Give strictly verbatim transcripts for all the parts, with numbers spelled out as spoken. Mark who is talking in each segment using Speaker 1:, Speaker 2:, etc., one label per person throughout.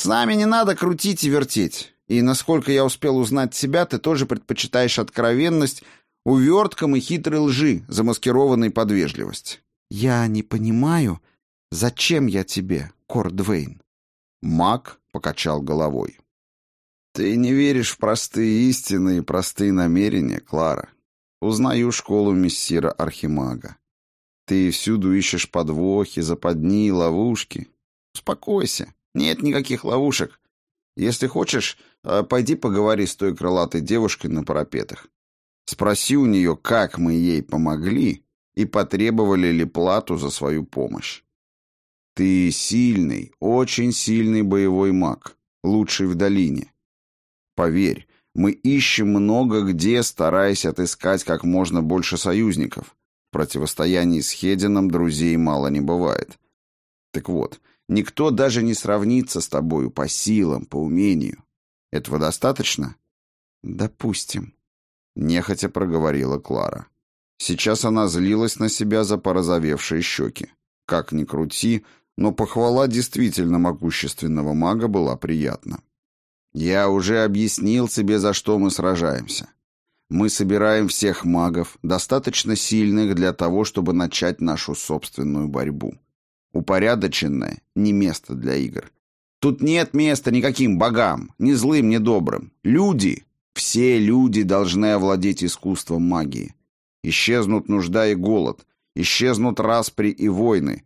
Speaker 1: нами не надо крутить и вертеть. И, насколько я успел узнать тебя, ты тоже предпочитаешь откровенность уверткам и хитрой лжи, замаскированной под вежливость. Я не понимаю, зачем я тебе, Кор Двейн? Маг покачал головой. Ты не веришь в простые истины и простые намерения, Клара. Узнаю школу мессира Архимага. Ты всюду ищешь подвохи, западни, ловушки. Успокойся, нет никаких ловушек. Если хочешь, пойди поговори с той крылатой девушкой на парапетах. Спроси у нее, как мы ей помогли и потребовали ли плату за свою помощь. Ты сильный, очень сильный боевой маг, лучший в долине. Поверь, мы ищем много где, стараясь отыскать как можно больше союзников. В противостоянии с Хедином друзей мало не бывает. Так вот, никто даже не сравнится с тобою по силам, по умению. Этого достаточно? Допустим. Нехотя проговорила Клара. Сейчас она злилась на себя за порозовевшие щеки. Как ни крути, но похвала действительно могущественного мага была приятна. Я уже объяснил тебе, за что мы сражаемся. Мы собираем всех магов, достаточно сильных для того, чтобы начать нашу собственную борьбу. Упорядоченное — не место для игр. Тут нет места никаким богам, ни злым, ни добрым. Люди, все люди должны овладеть искусством магии. Исчезнут нужда и голод, исчезнут распри и войны.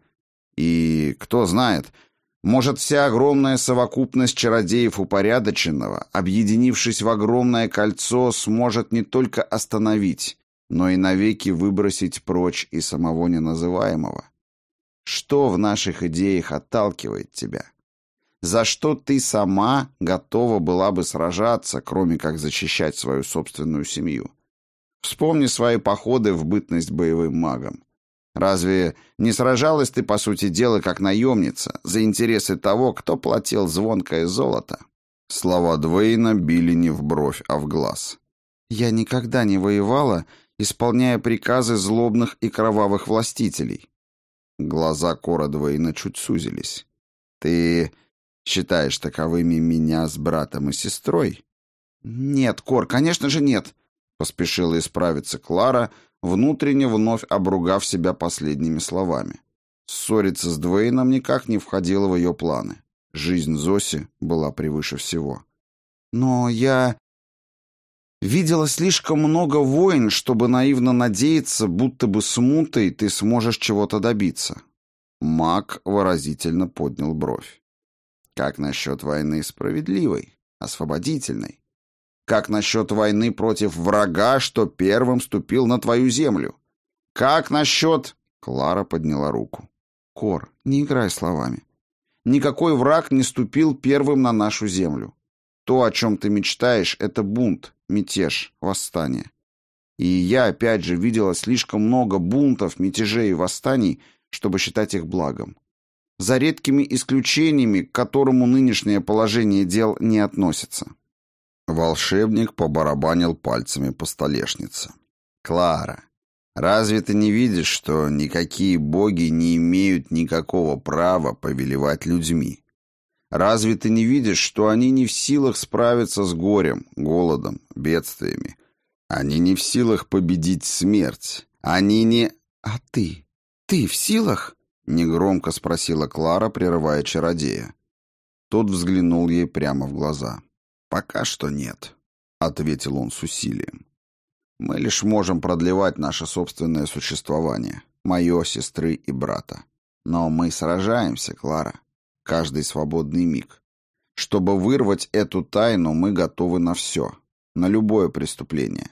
Speaker 1: И, кто знает, может, вся огромная совокупность чародеев упорядоченного, объединившись в огромное кольцо, сможет не только остановить, но и навеки выбросить прочь и самого неназываемого. Что в наших идеях отталкивает тебя? За что ты сама готова была бы сражаться, кроме как защищать свою собственную семью? Вспомни свои походы в бытность боевым магом. Разве не сражалась ты, по сути дела, как наемница, за интересы того, кто платил звонкое золото? Слова Двейна били не в бровь, а в глаз. Я никогда не воевала, исполняя приказы злобных и кровавых властителей. Глаза Кора Двейна чуть сузились. Ты считаешь таковыми меня с братом и сестрой? Нет, Кор, конечно же нет, поспешила исправиться Клара, внутренне вновь обругав себя последними словами. Ссориться с Двейном никак не входило в ее планы. Жизнь Зоси была превыше всего. Но я видела слишком много войн, чтобы наивно надеяться, будто бы смутой ты сможешь чего-то добиться. Маг выразительно поднял бровь. Как насчет войны справедливой, освободительной? Как насчет войны против врага, что первым ступил на твою землю? Как насчет... Клара подняла руку. Кор, не играй словами. Никакой враг не ступил первым на нашу землю. То, о чем ты мечтаешь, это бунт, мятеж, восстание. И я, опять же, видела слишком много бунтов, мятежей и восстаний, чтобы считать их благом. За редкими исключениями, к которому нынешнее положение дел не относится. Волшебник побарабанил пальцами по столешнице. «Клара, разве ты не видишь, что никакие боги не имеют никакого права повелевать людьми? Разве ты не видишь, что они не в силах справиться с горем, голодом, бедствиями? Они не в силах победить смерть. Они не... А ты? Ты в силах?» — негромко спросила Клара, прерывая чародея. Тот взглянул ей прямо в глаза. «Пока что нет», — ответил он с усилием. «Мы лишь можем продлевать наше собственное существование, мое, сестры и брата. Но мы сражаемся, Клара, каждый свободный миг. Чтобы вырвать эту тайну, мы готовы на все, на любое преступление.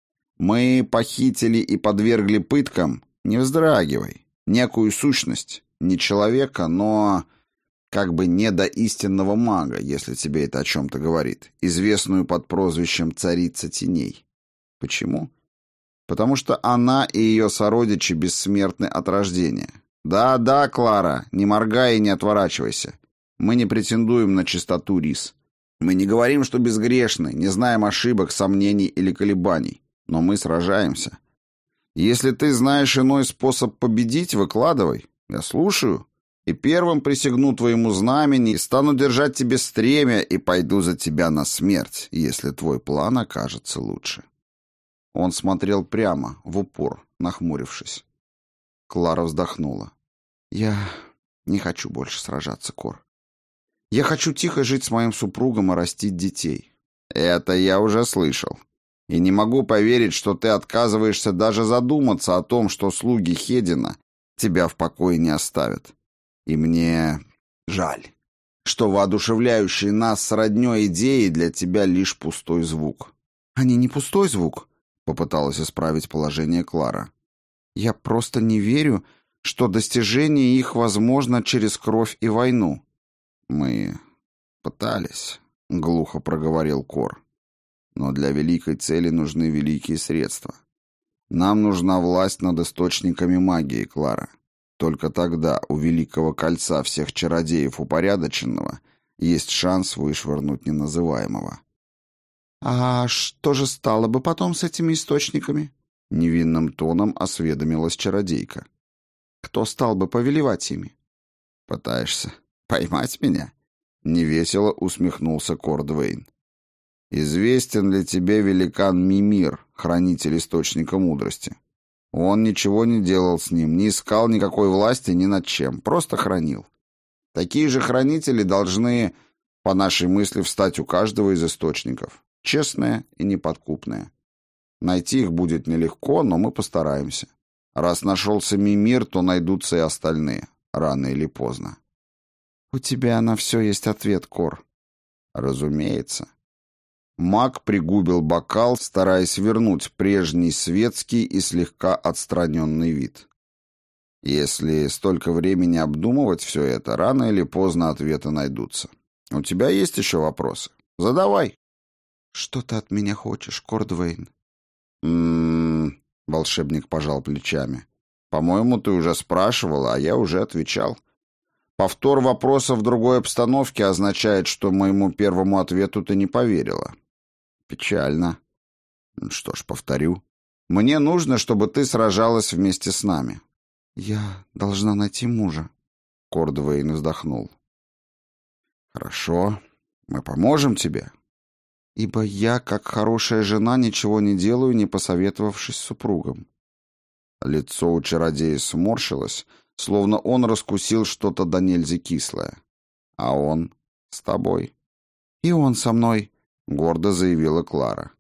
Speaker 1: Мы похитили и подвергли пыткам, не вздрагивай, некую сущность, не человека, но... как бы не до истинного мага, если тебе это о чем-то говорит, известную под прозвищем «Царица теней». Почему? Потому что она и ее сородичи бессмертны от рождения. Да-да, Клара, не моргай и не отворачивайся. Мы не претендуем на чистоту рис. Мы не говорим, что безгрешны, не знаем ошибок, сомнений или колебаний. Но мы сражаемся. Если ты знаешь иной способ победить, выкладывай. Я слушаю. И первым присягну твоему знамени, и стану держать тебе стремя, и пойду за тебя на смерть, если твой план окажется лучше». Он смотрел прямо, в упор, нахмурившись. Клара вздохнула. «Я не хочу больше сражаться, Кор. Я хочу тихо жить с моим супругом и растить детей». «Это я уже слышал. И не могу поверить, что ты отказываешься даже задуматься о том, что слуги Хедина тебя в покое не оставят. И мне жаль, что воодушевляющие нас с роднёй идеи для тебя лишь пустой звук». «Они не пустой звук», — попыталась исправить положение Клара. «Я просто не верю, что достижение их возможно через кровь и войну». «Мы пытались», — глухо проговорил Кор. «Но для великой цели нужны великие средства. Нам нужна власть над источниками магии, Клара. Только тогда у Великого Кольца всех чародеев упорядоченного есть шанс вышвырнуть неназываемого». «А что же стало бы потом с этими источниками?» — невинным тоном осведомилась чародейка. «Кто стал бы повелевать ими?» «Пытаешься поймать меня?» — невесело усмехнулся Кордвейн. «Известен ли тебе великан Мимир, хранитель источника мудрости? Он ничего не делал с ним, не искал никакой власти ни над чем, просто хранил. Такие же хранители должны, по нашей мысли, встать у каждого из источников. Честные и неподкупные. Найти их будет нелегко, но мы постараемся. Раз нашелся Мимир, то найдутся и остальные, рано или поздно». «У тебя на все есть ответ, Кор». «Разумеется». Маг пригубил бокал, стараясь вернуть прежний светский и слегка отстраненный вид. «Если столько времени обдумывать все это, рано или поздно ответы найдутся. У тебя есть еще вопросы? Задавай».
Speaker 2: «Что ты от меня хочешь, Кордвейн?»
Speaker 1: «М-м-м», волшебник пожал плечами. «По-моему, ты уже спрашивала, а я уже отвечал. Повтор вопроса в другой обстановке означает, что моему первому ответу ты не поверила. Печально. Что ж, повторю. Мне нужно, чтобы ты сражалась вместе с нами».
Speaker 2: «Я должна найти мужа».
Speaker 1: Кордвейн вздохнул. «Хорошо. Мы поможем тебе».
Speaker 2: «Ибо я, как хорошая жена, ничего не делаю, не посоветовавшись с супругом».
Speaker 1: Лицо у чародея сморщилось, словно он раскусил что-то до нельзя кислое. «А он с тобой».
Speaker 2: «И он со мной»,
Speaker 1: — гордо заявила Клара.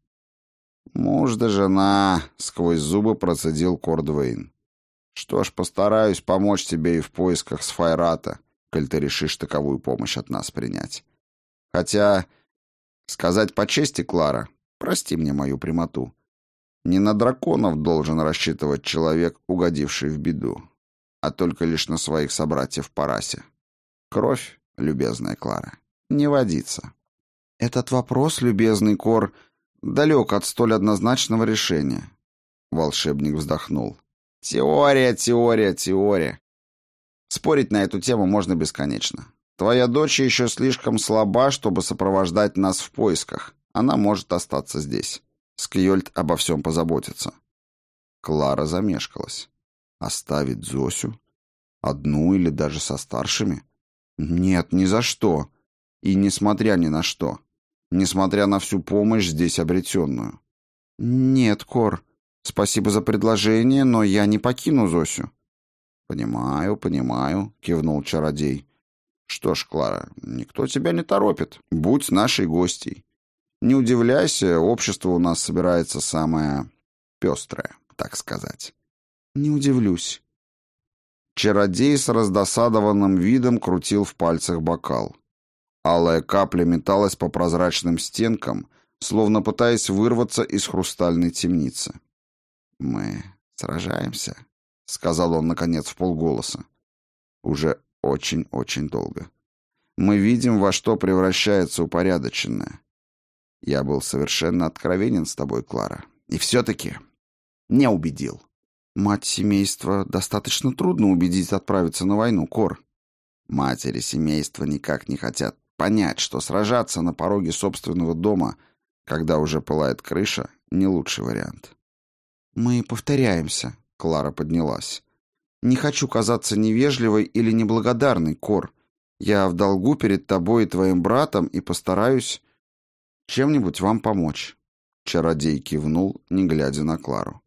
Speaker 1: «Муж да жена», — сквозь зубы процедил Кордвейн. «Что ж, постараюсь помочь тебе и в поисках Сфайрата, коль ты решишь таковую помощь от нас принять. Хотя, сказать по чести, Клара, прости мне мою прямоту, не на драконов должен рассчитывать человек, угодивший в беду, а только лишь на своих собратьев по расе. Кровь, любезная Клара, не водится».
Speaker 2: «Этот вопрос, любезный Кор, далек от столь однозначного решения».
Speaker 1: Волшебник вздохнул. «Теория, теория, теория. Спорить на эту тему можно бесконечно. Твоя дочь еще слишком слаба, чтобы сопровождать нас в поисках. Она может остаться здесь. Скьёльд обо всем позаботится». Клара замешкалась. Оставить Зосю? Одну или даже со старшими? Нет, ни за что. И несмотря ни на что. Несмотря на всю помощь здесь обретенную.
Speaker 2: «Нет, Кор, спасибо за предложение, но я не покину Зосю».
Speaker 1: «Понимаю, понимаю», — кивнул чародей. «Что ж, Клара, никто тебя не торопит. Будь нашей гостьей. Не удивляйся, общество у нас собирается самое пестрое, так сказать».
Speaker 2: «Не удивлюсь».
Speaker 1: Чародей с раздосадованным видом крутил в пальцах бокал. Алая капля металась по прозрачным стенкам, словно пытаясь вырваться из хрустальной темницы. «Мы сражаемся», — сказал он, наконец, вполголоса. «Уже очень-очень долго. Мы видим, во что превращается упорядоченное. Я был совершенно откровенен с тобой, Клара, и все-таки не убедил».
Speaker 2: «Мать семейства достаточно трудно убедить отправиться на войну, Кор».
Speaker 1: «Матери семейства никак не хотят понять, что сражаться на пороге собственного дома, когда уже пылает крыша, не лучший вариант».
Speaker 2: «Мы повторяемся»,
Speaker 1: — Клара поднялась. Не хочу казаться невежливой или неблагодарной, Кор. Я в долгу перед тобой и твоим братом и постараюсь чем-нибудь вам помочь». Чародей кивнул, не глядя на Клару.